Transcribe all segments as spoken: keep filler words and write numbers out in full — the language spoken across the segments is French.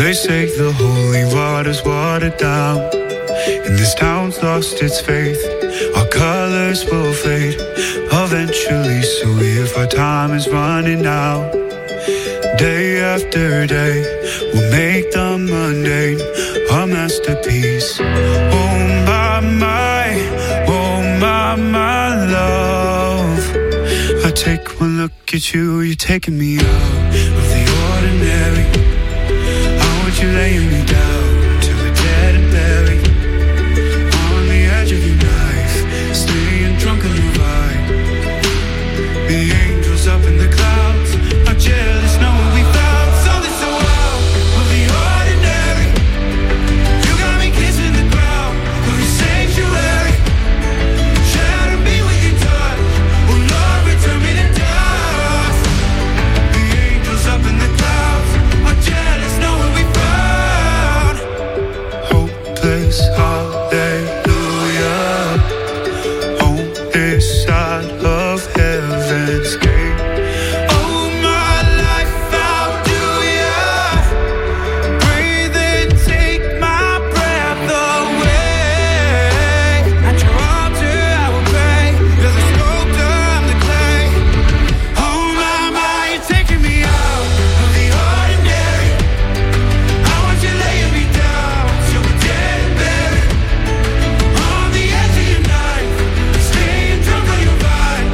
They say the holy water's watered down, and this town's lost its faith. Our colors will fade eventually, so if our time is running out, day after day, we'll make the mundane a masterpiece. Oh my, my, oh my, my love. I take one look at you, you're taking me out of the ordinary. I want you laying me down to a dead and buried on the edge of your knife, staying drunk on your vibe. The angels up in the clouds are jealous, knowing we found something so out of the ordinary. You got me kissing the ground of your sanctuary. Shatter me with your touch, oh Lord, return me to dust. The angels up in the clouds are jealous, knowing we found hopeless hallelujah on this side of heaven's gate. Oh my life, how do ya breathe and take my breath away? At your altar I will pray, you're the sculptor, I'm the clay. Oh my, my, you're taking me out of the ordinary. I want you laying me down till we're dead and buried on the edge of your knife, staying drunk on your vibe.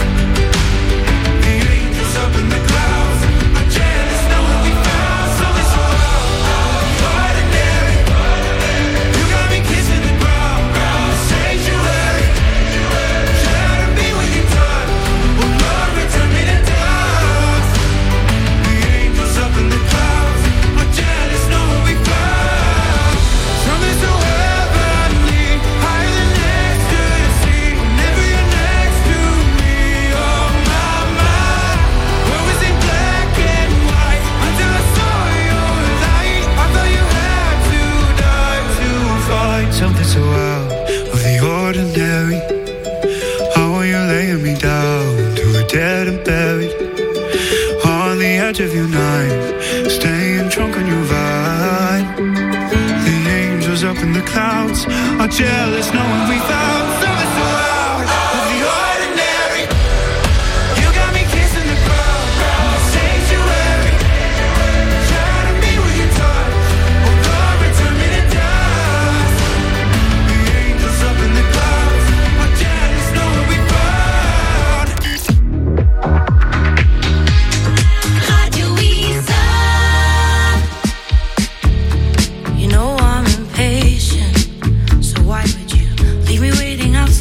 The angels up in the clouds are jealous, knowing we found something so out of the ordinary. You got me kissing the ground, the sanctuary. Shatter me with your touch, oh Lord, return me to dust. The angels up in the clouds are jealous, knowing we found something so heavenly, higher than ecstasy. Whenever you're next to me, oh my, my. Where was it black and white until I saw your light? I thought you had to die to find something so out of the ordinary. How are you laying me down to a dead and buried on the edge of your knife, staying drunk on your vibe. The angels up in the clouds are jealous, knowing we found something so out of the ordinary. You got me kissing the ground, the sanctuary. Shatter me with your touch, oh Lord, return me to dust. The angels up in the clouds are jealous, knowing we found. Radio Isa. You know I'm impatient, so why would you leave me waiting outside?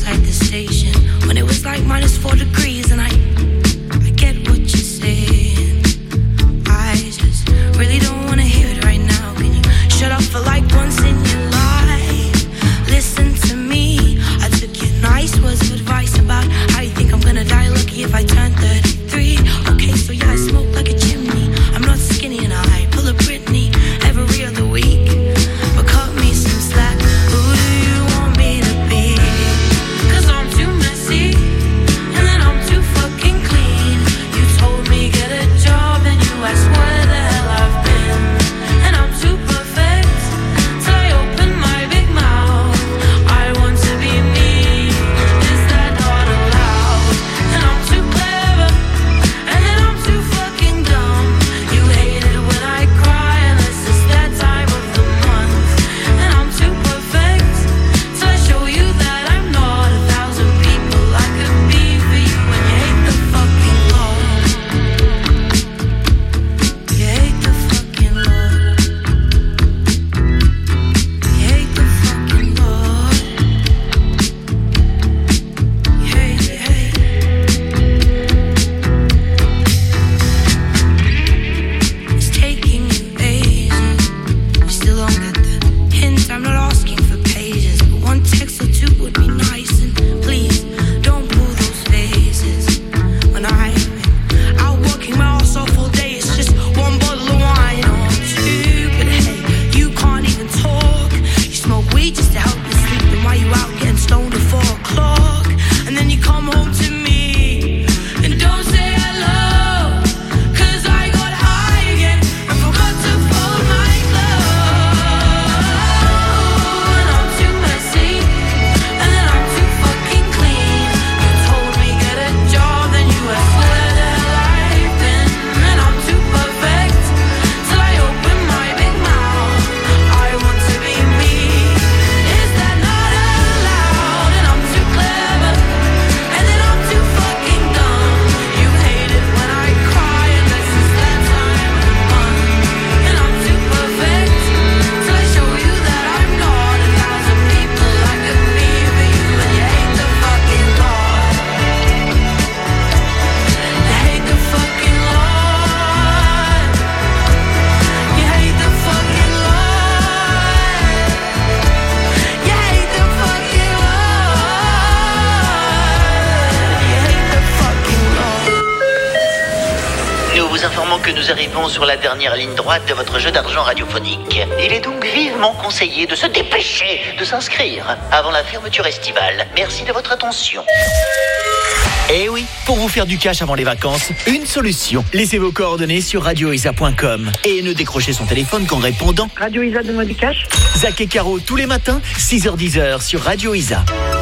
Nous vous informons que nous arrivons sur la dernière ligne droite de votre jeu d'argent radiophonique. Il est donc vivement conseillé de se dépêcher de s'inscrire avant la fermeture estivale. Merci de votre attention. Eh oui, pour vous faire du cash avant les vacances, une solution. Laissez vos coordonnées sur radio isa point com et ne décrochez son téléphone qu'en répondant. Radio Isa, donne-moi du cash. Zach et Caro tous les matins, six heures dix sur Radio Isa.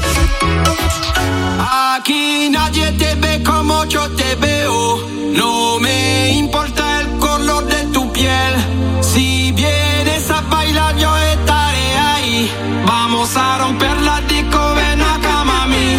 Aquí nadie te ve como yo te veo. No me importa el color de tu piel. Si vienes a bailar yo estaré ahí. Vamos a romper la disco, ven acá mami.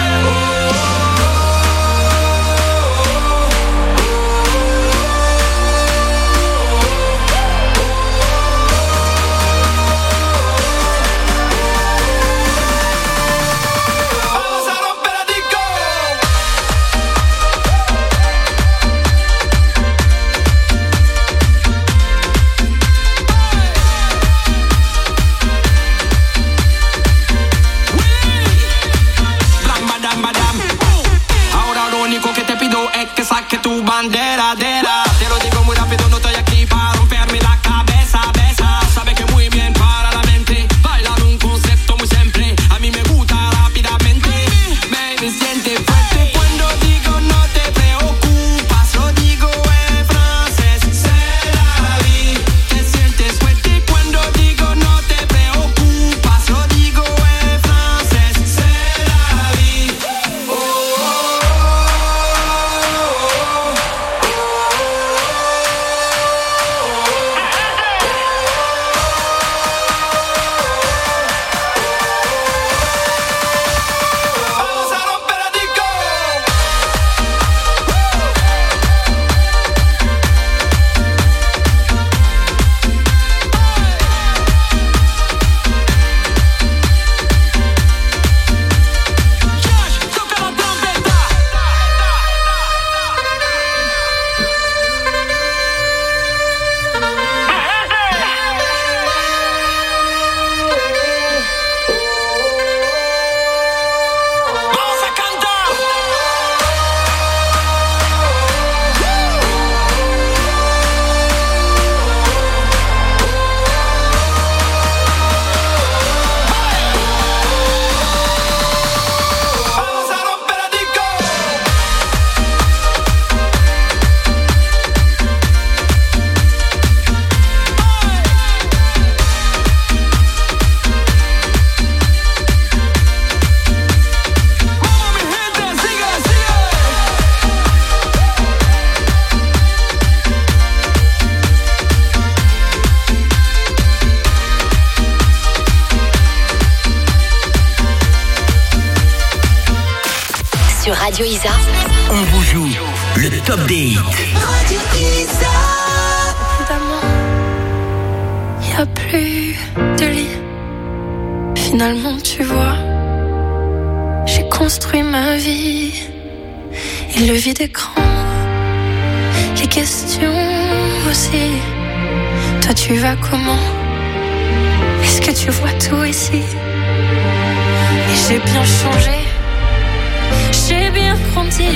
Tu bandera, dera. Te lo digo muy rápido, no estoy aquí para romperme la cabeza, besa. Sabe que muy bien para la mente. Bailar un concepto muy simple. A mí me gusta rápidamente. Baby, siente fuerte cuando digo no te preocupas. Lo digo en francés, c'est la vie. Te sientes fuerte cuando digo no te preocupas. Lo digo en francés, c'est la vie. Oh, oh, oh. Sur Radio Isa, On vous joue le top des hits. Radio Isa. Évidemment, y a plus de lit. Finalement, tu vois, j'ai construit ma vie. Et le vide écran, les questions aussi. Toi, tu vas comment? Est-ce que tu vois tout ici? Et j'ai bien changé. J'ai bien grandi.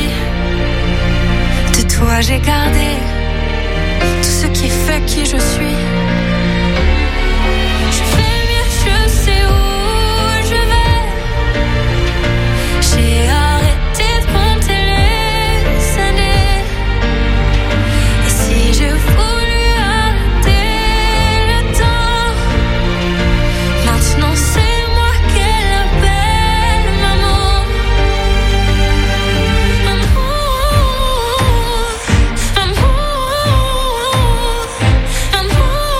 De toi j'ai gardé tout ce qui fait qui je suis. Je fais mieux, je sais où je vais. J'ai arrêté de compter les années. Et si je voulais arrêter le temps, maintenant c'est moi qu'elle appelle maman. Amour, amour, amour.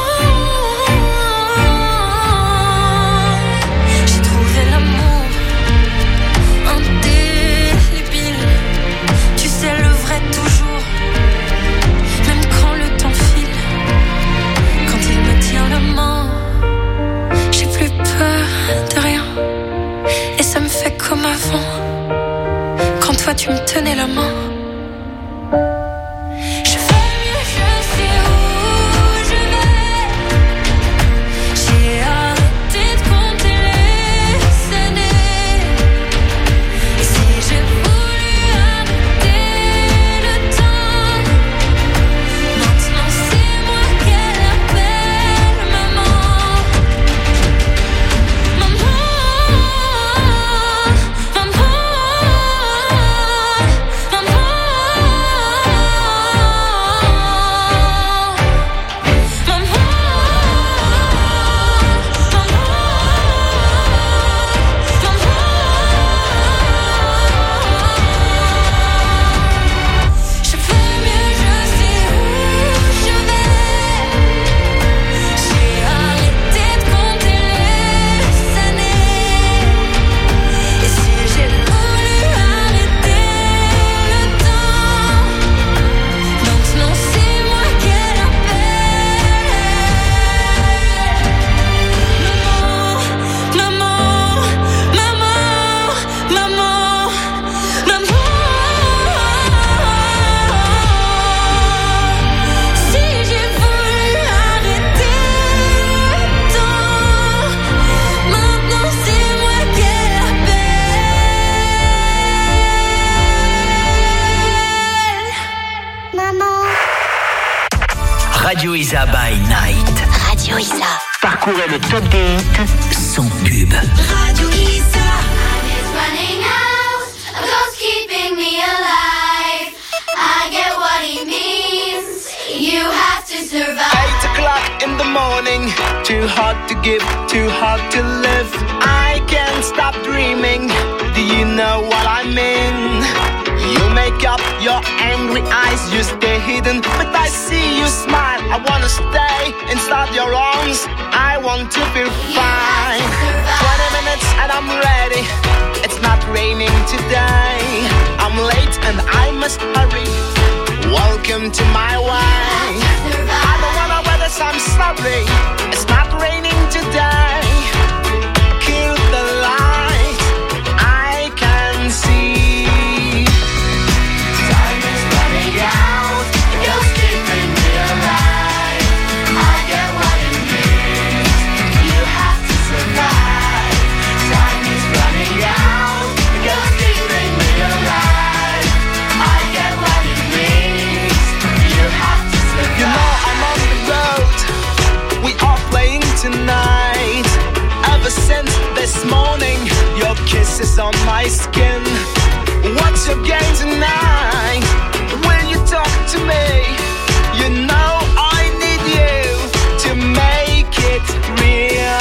Radio Isa by Night. Radio Isa. Parcourez le top des hits sans pub. Radio Isa. It's running out, a ghost keeping me alive. I get what he means. You have to survive. Eight o'clock in the morning, too hard to give, too hard to live. I can't stop dreaming. Do you know what I mean? You make up your angry eyes, you stay hidden, but I see you smile. I wanna stay inside your arms. I want to feel fine. Twenty minutes and I'm ready. It's not raining today. I'm late and I must hurry. Welcome to my way. I don't wanna weather, so I'm sorry. It's not raining today. Kill the light, I can see. Time is running out, you're keeping me alive. I get what it means, you have to survive. Time is running out, you're keeping me alive. I get what it means, you have to survive. You know I'm on the road, we are playing tonight. Ever since this morning, your kiss is on my skin. What's your game tonight? Will you talk to me? You know I need you to make it real.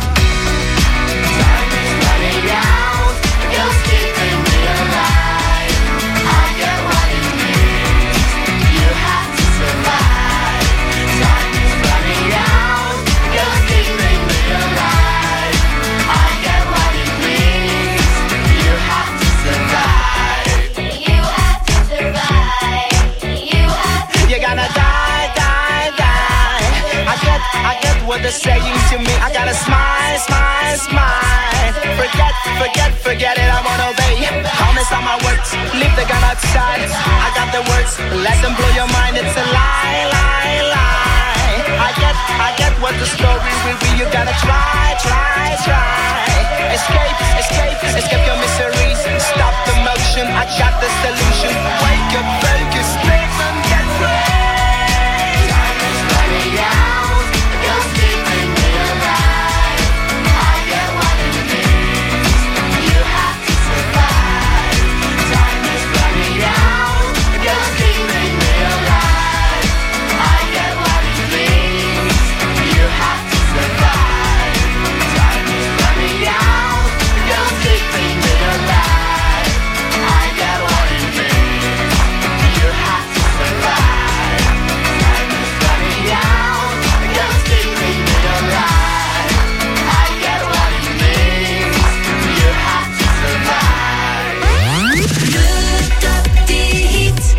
Time is running out, you're keeping me alive. I get what it means, you have to survive. Time is running out, you're keeping me alive. I get what it means, you have to survive. You have to survive. You have to You're gonna die, die, die. I get, I get what they're saying to me. I gotta smile, smile, smile. Forget, forget, forget it, I wanna obey. Promise on my words, leave the gun outside. I got the words, let them blow your mind. It's a lie, lie, lie. I get, I get what the story will be. You gotta try, try, try. Escape, escape, escape your miseries. Stop the motion, I got the solution. Wake up, focus, live and get free. Time is running out, you're keeping me alive. I get what it means, you have to survive. Time is running out, you're keeping me alive. I get what it means, you have to survive. Time is running out, you're keeping me alive. I get what it means, you have to survive. Time is running out, you're keeping me alive. I get what it means, you have to survive. Le top des hits.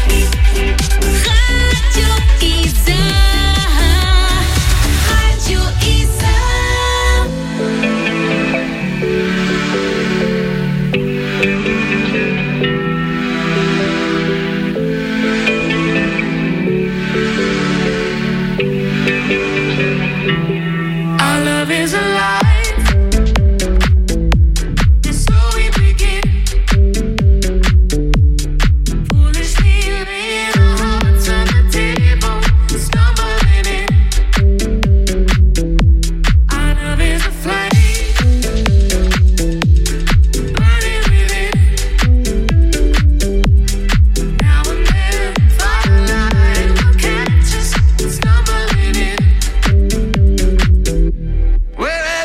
Radio Isa. Radio Isa. Our love is alive, and so we begin. Foolishly laying our hearts on the table, stumbling in. Our love is a flame, burning within. Now and then, firelight will catch us stumbling in. Wherever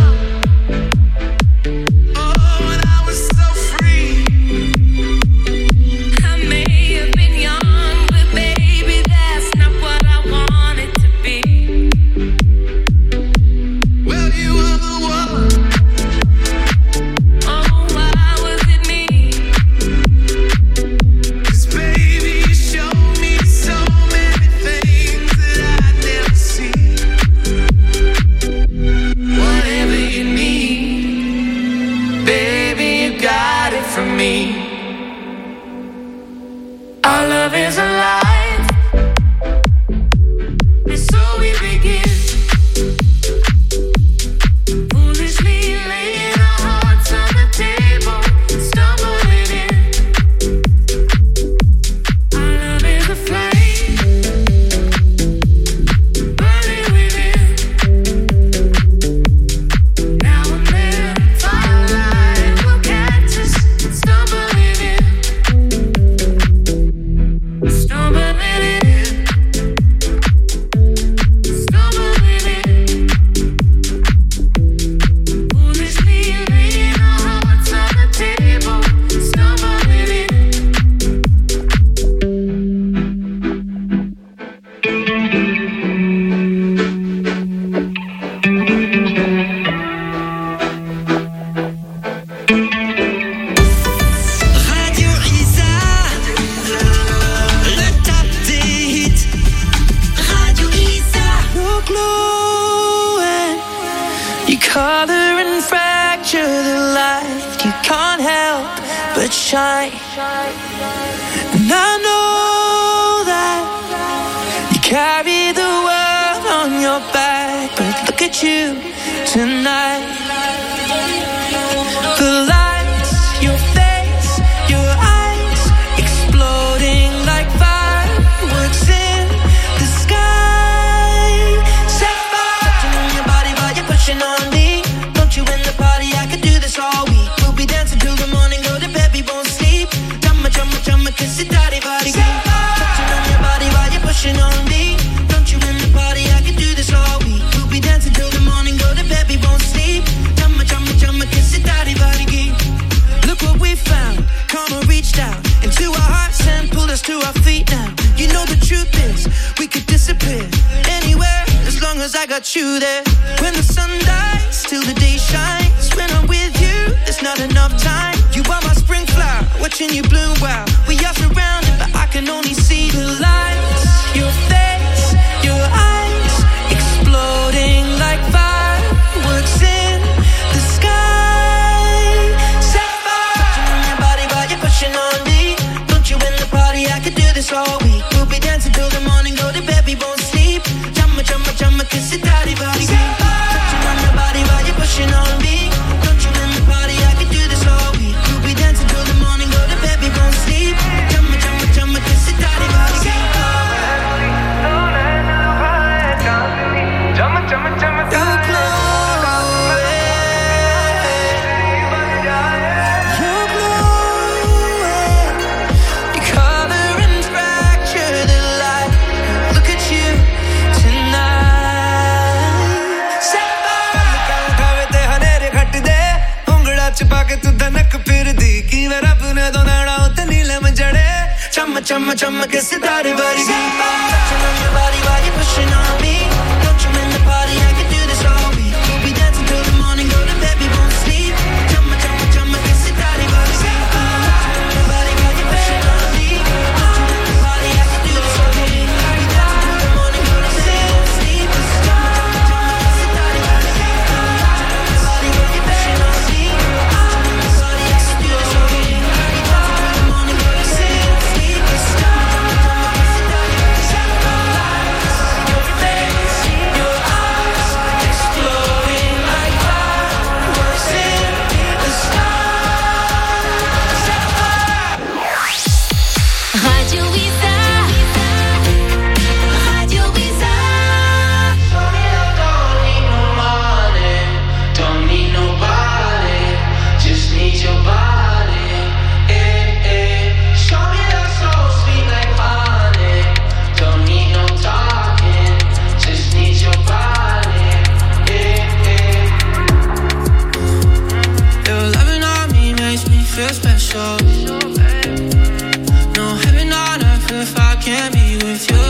Baby show. No heaven on earth if I can't be with you.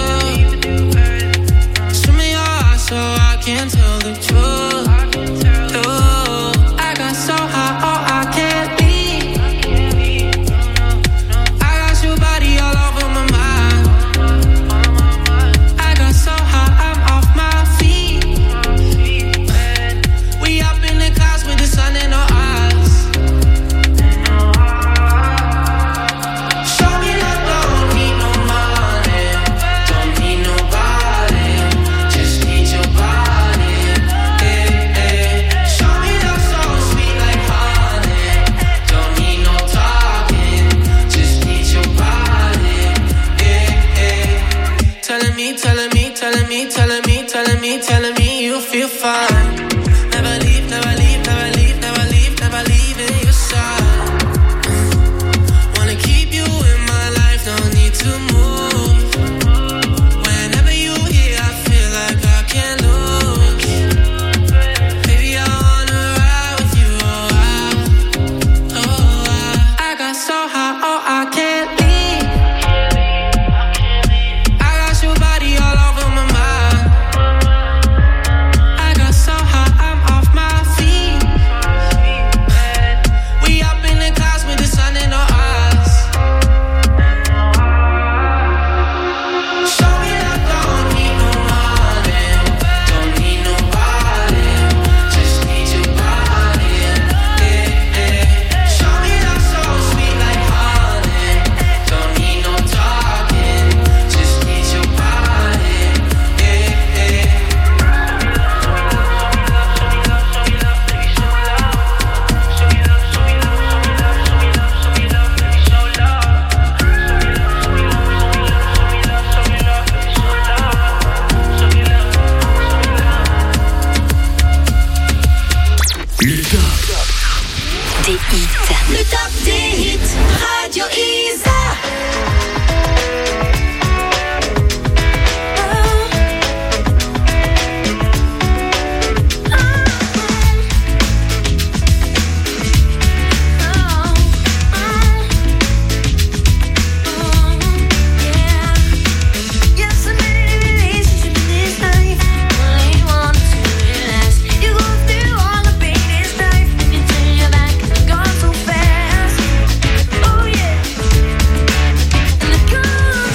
Swim in your eyes so I can tell the truth. Ooh, I got so high, oh I can't leave. I got your body all over my mind. I got so high, I'm off my feet. We up in the clouds with the sun in our eyes. Show me love, don't need no money, don't need nobody, just need your body. Eh, eh. Show me love so sweet like honey, don't need no talking, just need your body. Eh, eh. Telling me, telling me, telling me, telling me, telling me, telling me you feel fine. Never leave, never leave, never leave, never leave, never leave in your side. Wanna keep you in my life, no need to move. Whenever you here, I feel like I can't lose. Baby, I wanna ride with you, oh I, oh I. I got so high, oh I can't leave. I got your body all over my mind. I got so high, I'm off my feet. We up in the clouds with the sun in our eyes. Show me love, don't need no money, don't need nobody, just need your body. Eh, eh. Show me love so sweet like honey, don't need no talking, just need your body. Eh, eh. Le top Des hits. Le top des hits. Radio Isa. Gone so fast. Oh yeah.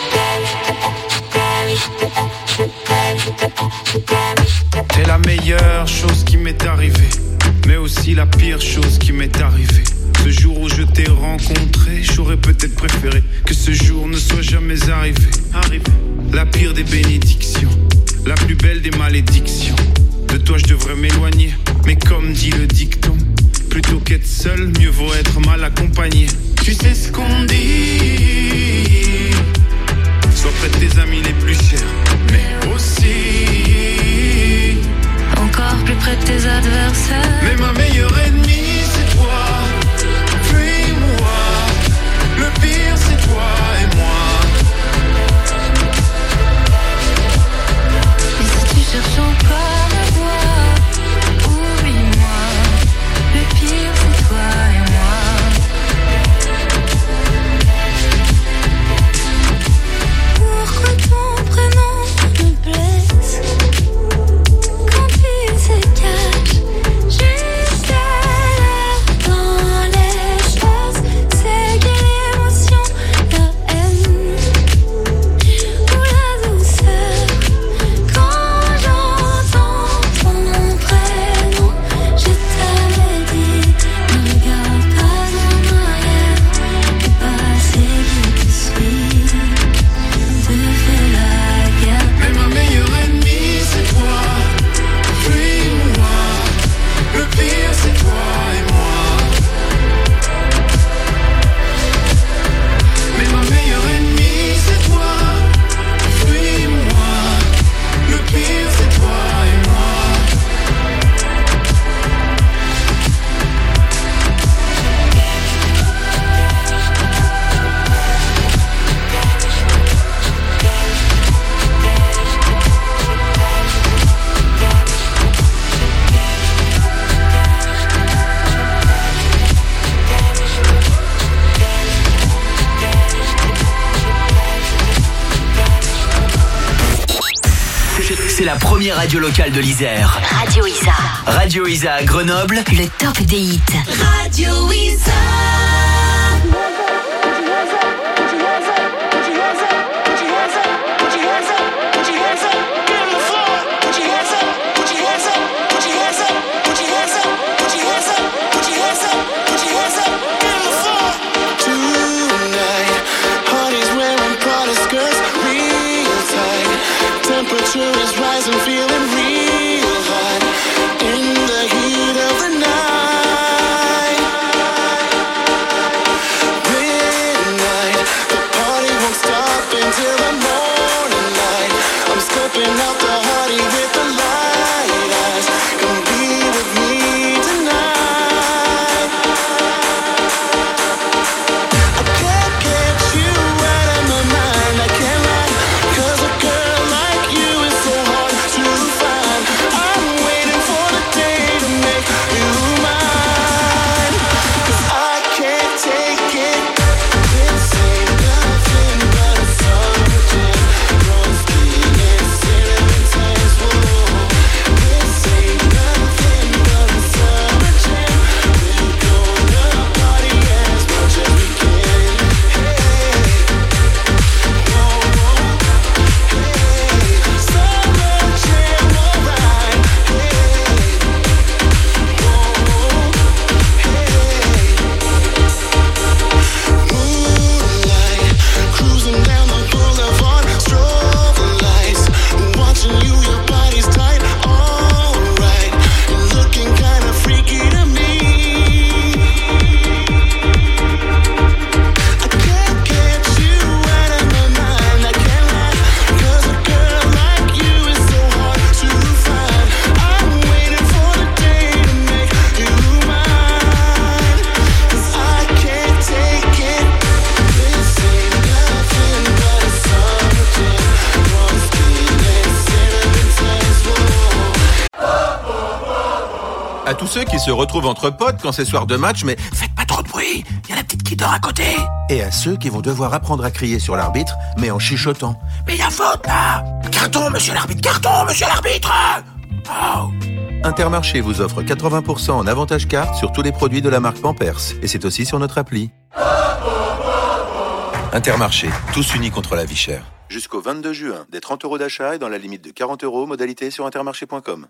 T'es la meilleure chose qui m'est arrivée, mais aussi la pire chose qui m'est arrivée. Ce jour où je t'ai rencontré, j'aurais peut-être préféré que ce jour ne soit jamais arrivé. Arrivé. La pire des bénédictions, la plus belle des malédictions. De toi je devrais m'éloigner, mais comme dit le dicton, plutôt qu'être seul, mieux vaut être mal accompagné. Tu sais ce qu'on dit, sois près de tes amis les plus chers, mais aussi encore plus près de tes adversaires. Mais ma meilleure ennemie c'est toi, fuis-moi. Le pire c'est toi et moi. Et si tu cherches encore à voir, oublie-moi. Le pire c'est toi et moi. Pourquoi ton prénom me blesse quand il se cache juste là dans les choses? C'est quelle émotion, la haine ou la douceur? Quand j'entends ton prénom, je t'avais dit, ne regarde pas en arrière. Le passé qui te suit te fait la guerre. Mais ma meilleure ennemie c'est toi, fuis-moi. Le pire c'est toi et moi. Mais ma meilleure ennemie c'est toi, fuis-moi. Le pire c'est toi et moi. C'est la première radio locale de l'Isère. Radio Isa. Radio Isa à Grenoble. Le top des hits. Radio Isa. Tonight, heart is wearing Prada skirts, real tight. Temperature is rising, feeling real hot. In the heat of the night, midnight, the party won't stop until the morning light. I'm scoping out the party with the light eyes. Come be with me tonight. I can't get you out of my mind, I can't lie. 'Cause a girl like you is so hard to find. I'm waiting for the day to make you mine. 'Cause I can't take it. This ain't nothing but a summer jam. Rusty and cinnamon tans, whoa. This ain't nothing but a summer jam. We're gonna party as much as we can. Hey, whoa, whoa. Hey, summer jam, alright. Hey, whoa, hey. Moonlight, cruising down the boulevard, strobe lights, watching you, your body's tight, alright. You're looking kinda freaky to me. I can't get you out of my mind, I can't lie. 'Cause a girl like you is so hard to find. I'm waiting for the day to make you mine. 'Cause I can't take it. This ain't nothing but a summer jam. Rusty and cinnamon tans, whoa. À tous ceux qui se retrouvent entre potes quand c'est soir de match, mais faites pas trop de bruit, il y a la petite qui dort à côté. Et à ceux qui vont devoir apprendre à crier sur l'arbitre, mais en chuchotant. Mais il y a faute là. Carton, monsieur l'arbitre, carton, monsieur l'arbitre. Oh. Intermarché vous offre quatre-vingts pour cent en avantage carte sur tous les produits de la marque Pampers. Et c'est aussi sur notre appli. Intermarché, tous unis contre la vie chère. Jusqu'au vingt-deux juin, des trente euros d'achat et dans la limite de quarante euros, modalité sur intermarché point com.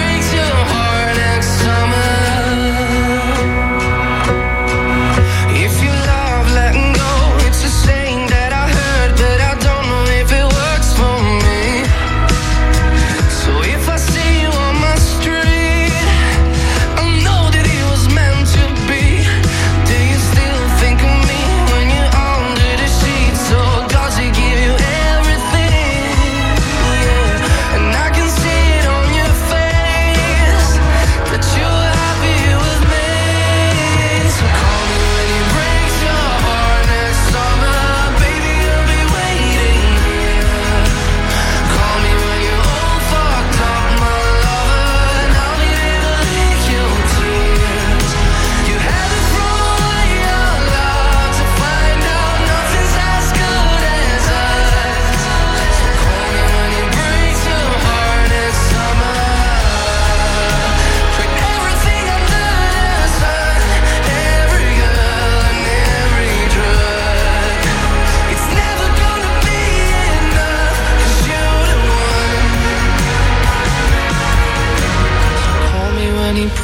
If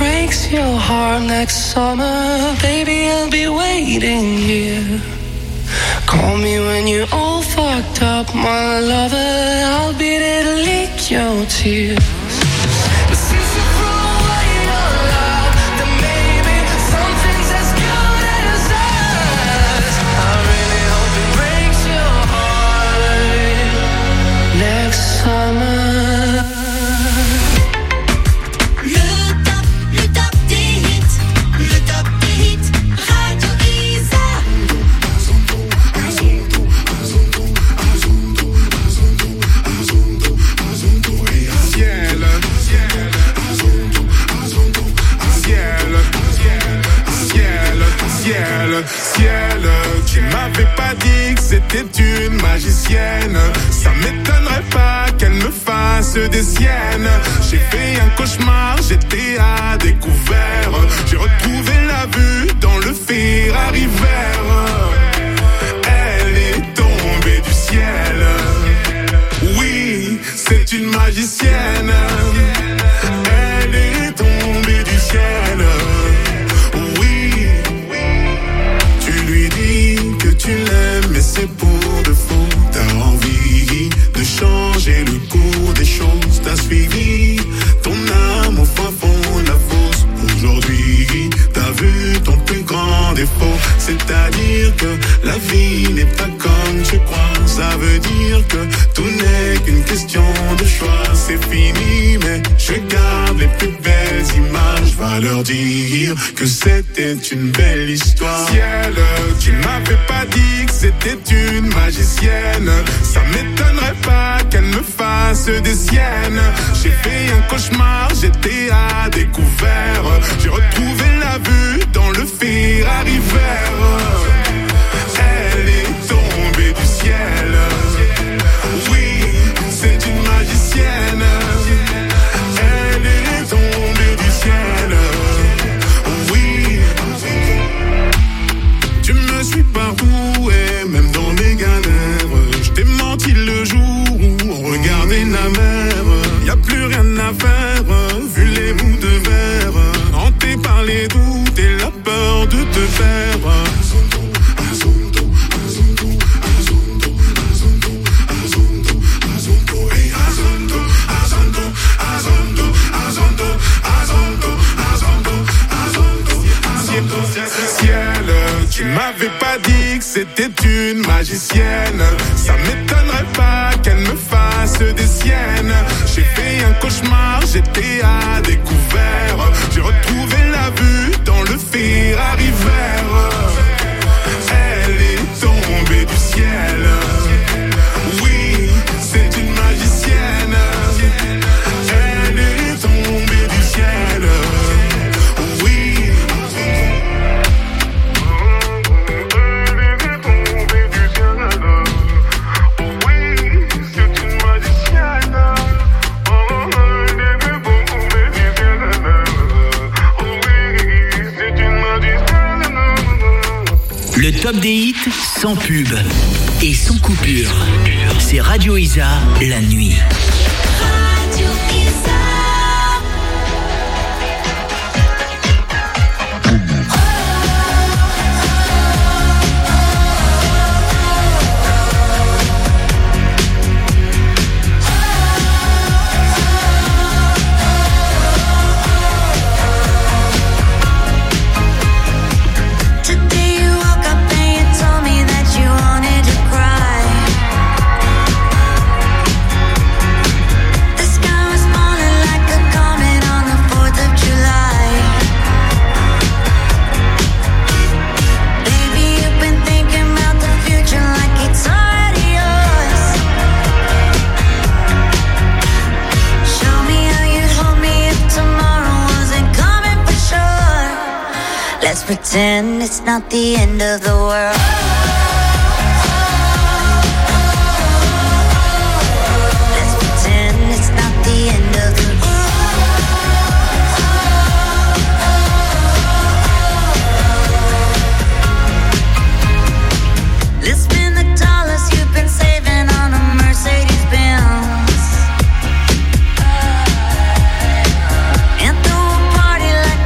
breaks your heart next summer, baby, I'll be waiting here. Call me when you're all fucked up, my lover, I'll be there to lick your tears. But since you threw away your love, then maybe something's as good as us. I really hope it breaks your heart next summer. Ciel, tu m'avais pas dit que c'était une magicienne. Ça m'étonnerait pas qu'elle me fasse des siennes. J'ai fait un cauchemar, j'étais à découvert. J'ai retrouvé la vue dans le Ferrari vert. Elle est tombée du ciel. Oui, c'est une magicienne. Elle est tombée du ciel. Tu l'aimes mais c'est pour de faux. T'as envie de changer le cours des choses. T'as suivi ton âme au fin fond de la fosse. Aujourd'hui t'as vu ton plus grand défaut. C'est-à-dire que la vie n'est pas comme tu crois. Ça veut dire que tout n'est qu'une question de choix. C'est fini mais je garde les plus belles images. Va leur dire que c'était une belle histoire. Ciel, tu m'avais pas dit que c'était une magicienne. Ça m'étonnerait pas qu'elle me fasse des siennes. J'ai fait un cauchemar, j'étais à découvert. J'ai retrouvé la vue dans le Ferrari vert. Elle est tombée du ciel. Oui, c'est une magicienne. Elle est tombée du ciel. Oui, tu me suis partout et même dans mes galères. Je t'ai menti le jour où on regardait la mer. Y'a plus rien à faire, vu les bouts de verre. Hanté par les doutes et la peur de te perdre. Ciel, tu m'avais pas dit que c'était une magicienne. Ça m'étonnerait pas qu'elle me fasse des siennes. J'ai fait un cauchemar, j'étais à découvert. J'ai retrouvé la vue dans le Ferrari vert. Elle est tombée du ciel. Oui, c'est une magicienne. Elle est tombée du ciel. Le top des hits sans pub et sans coupure. C'est Radio Isa, la nuit. Radio Isa. Let's pretend it's not the end of the world. Let's pretend it's not the end of the world. Let's spend the dollars you've been saving on a Mercedes Benz and throw a party like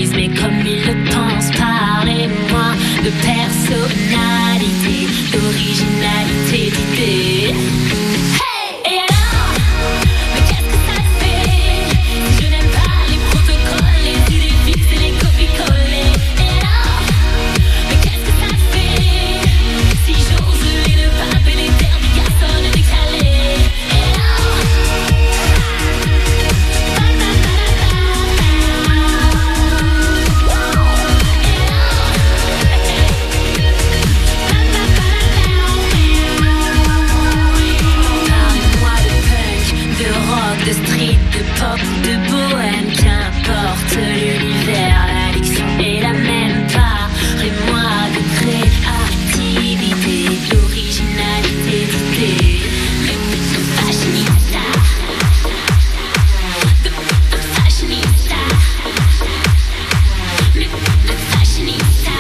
disent, mais comme ils le pensent. Parlez-moi de personnalité, d'originalité, d'idée. Hey! Et alors, mais qu'est-ce que ça fait si je n'aime pas les protocoles, les idées fixes et les copies-collées? Et alors, mais qu'est-ce que ça fait si j'ose les ne pas appeler les termes des garçons décalés? Et alors, de street, de pop, de bohème, qu'importe l'univers, l'addiction est la même. Parlez-moi de créativité, d'originalité, d'idée, de fashionista, de fashionista, de fashionista,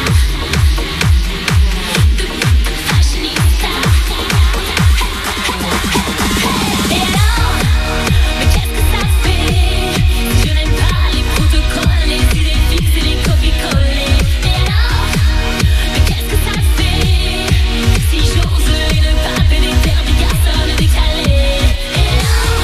de fashionista. Et alors, mais qu'est-ce que ça fait si je n'aime pas les protocoles, les idées fixes et les copies-collées? Et alors, mais qu'est-ce que ça fait si j'ose les ne pas appeler les termes des garçons décalés? Et alors,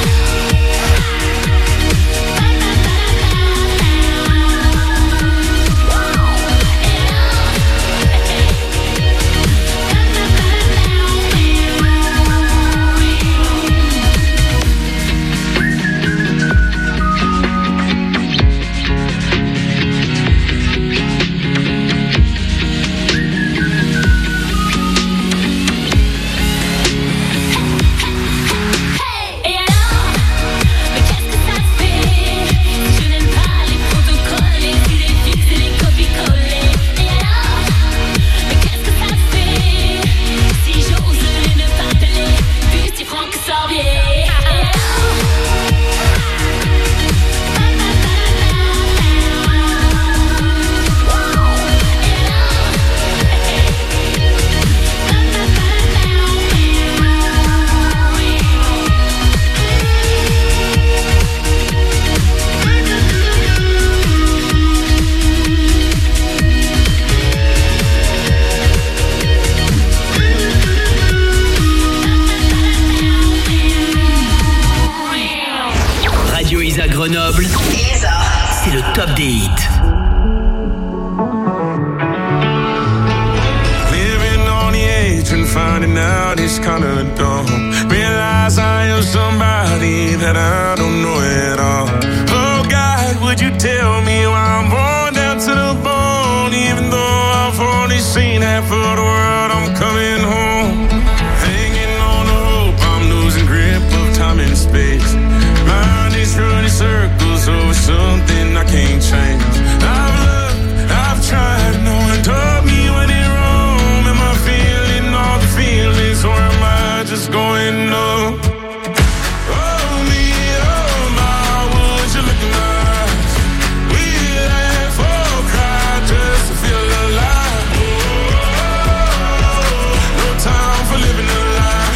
Et alors, mais qu'est-ce que ça fait si je n'aime pas les protocoles, les idées fixes et les copies-collées? Et alors, mais qu'est-ce que ça fait si j'ose les ne pas appeler Busti, Franck, Sorbier? Et alors, Radio Isa Grenoble, c'est le top des hits. Living on the edge and finding out it's kinda dumb. Realize I am somebody that I don't know at all. Oh God, would you tell me why I'm born down to the bone? Even though I've only seen half of the world, I'm coming home. Hanging on the hope, I'm losing grip of time and space. Mind is running circles over something I can't change. I've looked, I've tried, no one told me when it wrong. Am I feeling all the feelings, or am I just going numb? Oh me, oh my, would you look in my eyes? We laugh or cry just to feel alive. Oh, no time for living a lie.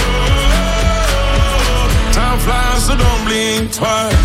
Oh, time flies, so don't blink twice.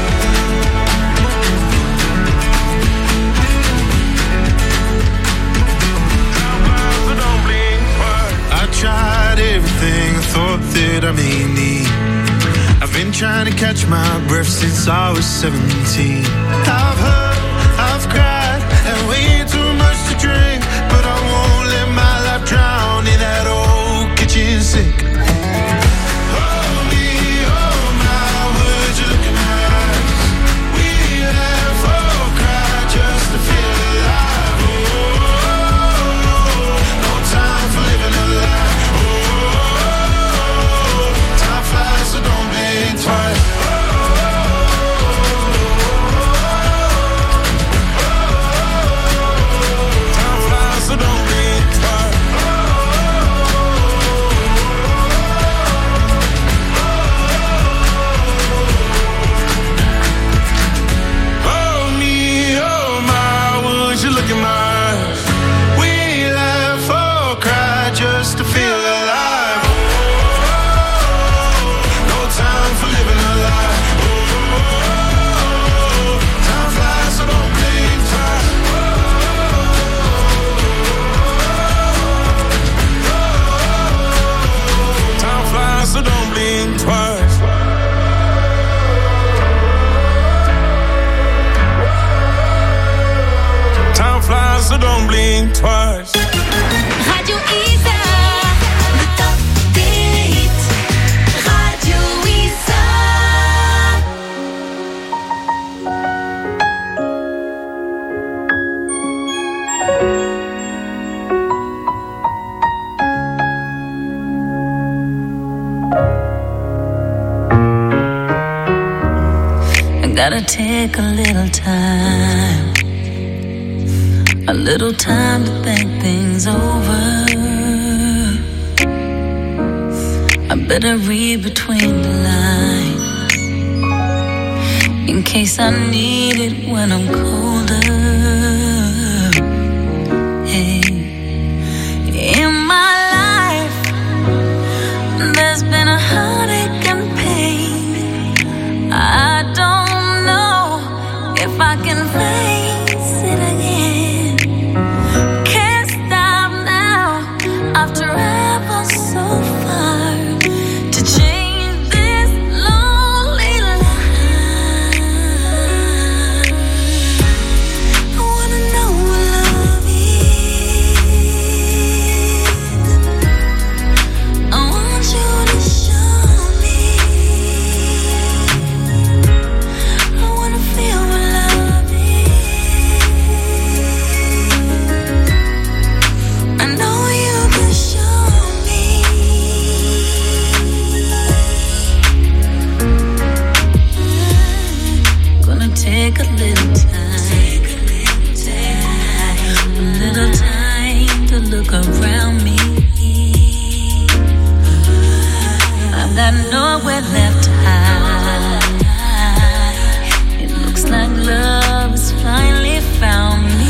Tried everything I thought that I may need. I've been trying to catch my breath since I was seventeen. I've hurt, I've cried, and way too much to drink, but I won't let my life drown in that old kitchen sink. Oh me, oh my, would you look in my eyes? We laugh or cry just to feel alive. Oh, no time for living a lie. So don't blink twice. Oh, oh, oh, oh. Gotta take a little time, a little time to think things over. I better read between the lines in case I need it when I'm colder. Hey, in my life, there's been a heartache and pain. I don't know if I can face it again. Can't stop now. I've traveled so far to change this lonely life. I wanna know what love is. I want you to show me. I wanna feel what love is. I know you can show me. Gonna take a little time, a little time to look around me. I've got nowhere left to hide. It looks like love has finally found me.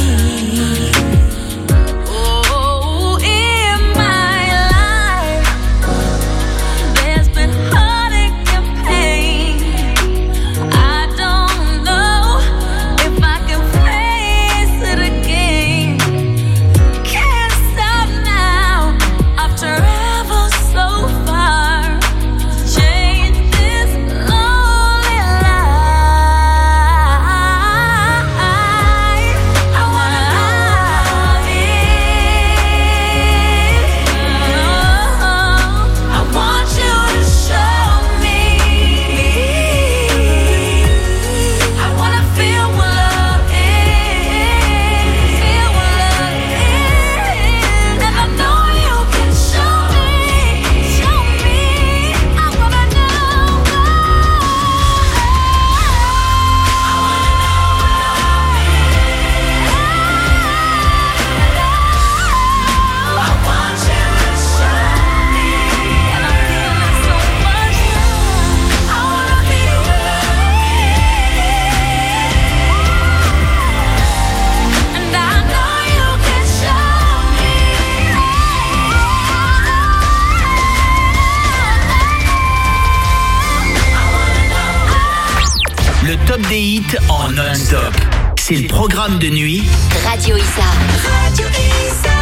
Oh, in my life, there's been heartache and pain. I don't know if I can face it again. Can't stop now. I've traveled so far to change this lonely life. I wanna love it. I want you to show me. I wanna feel what love is. Feel what love is. And I know you can show me. Show me. I wanna know. I want you to show me. And I'm feeling so much love. I wanna feel what love is. And I know you can show me. Le top des hits en non-stop. C'est le programme de nuit Radio Isa. Radio Isa.